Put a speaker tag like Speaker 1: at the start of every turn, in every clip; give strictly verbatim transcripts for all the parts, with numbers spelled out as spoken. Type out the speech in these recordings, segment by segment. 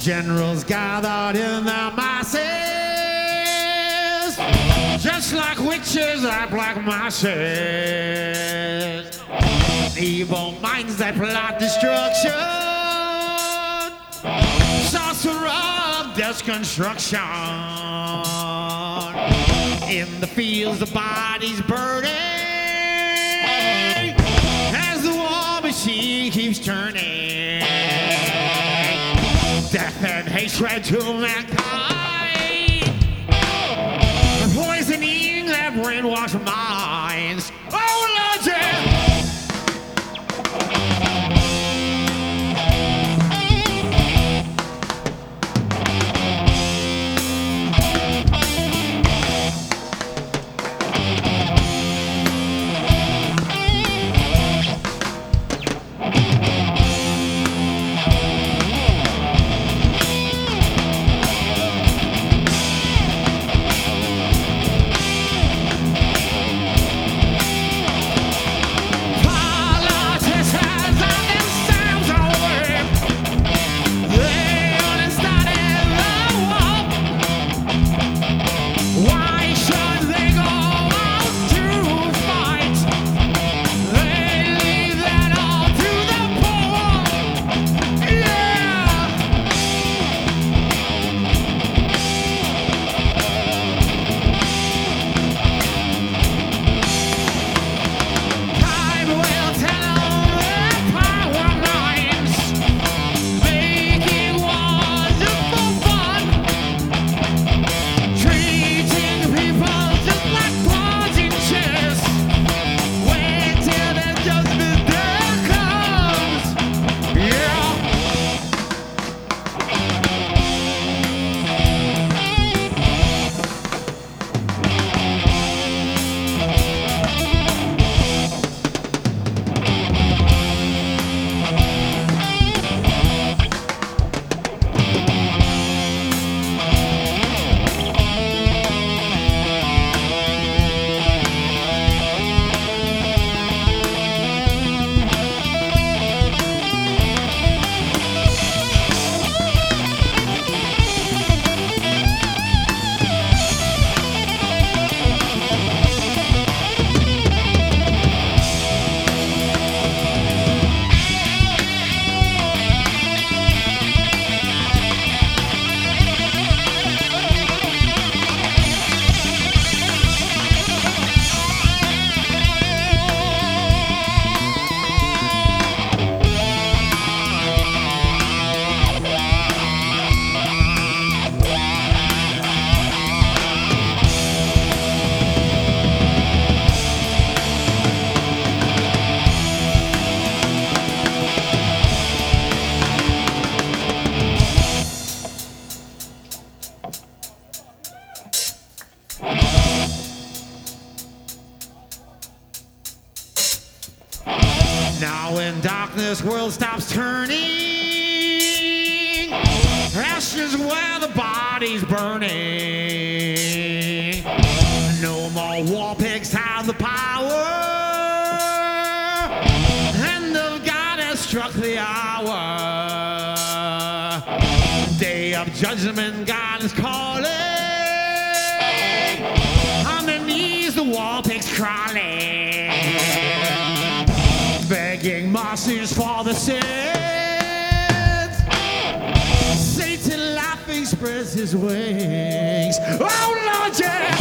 Speaker 1: Generals gathered in their masses, just like witches at black masses. Evil minds that plot destruction, sorcerer of destruction. In the fields, the bodies burning, as the war machine keeps turning. Death and hatred to mankind, poisoning their brainwashed minds. Oh, Lord, yeah. Now when darkness world stops turning, ashes where the body's burning. No more war pigs have the power, hand of God has struck the hour. Day of judgment, God is calling. On their knees, the wall pigs crawling, begging mercies for the sins. Satan laughing spreads his wings. Oh Lord, yeah!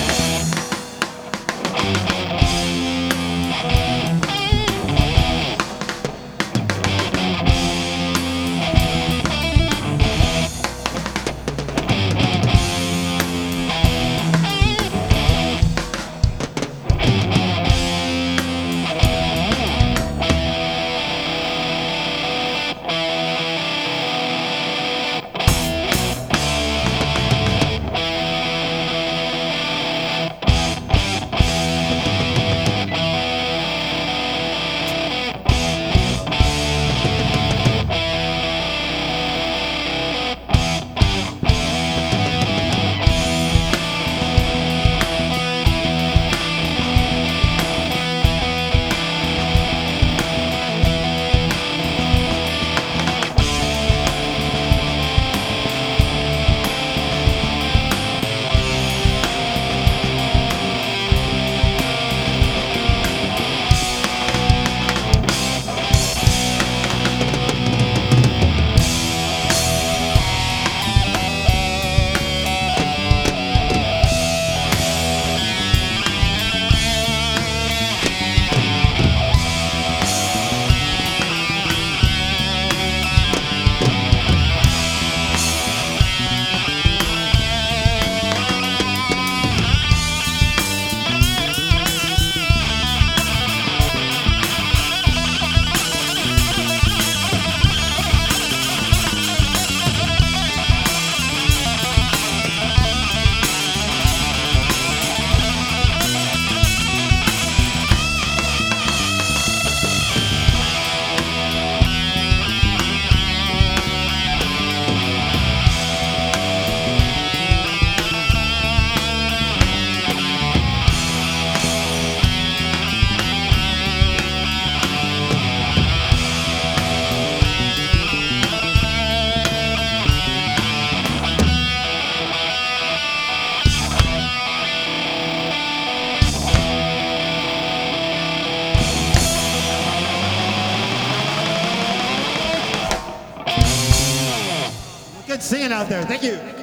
Speaker 2: good singing out there. Thank you.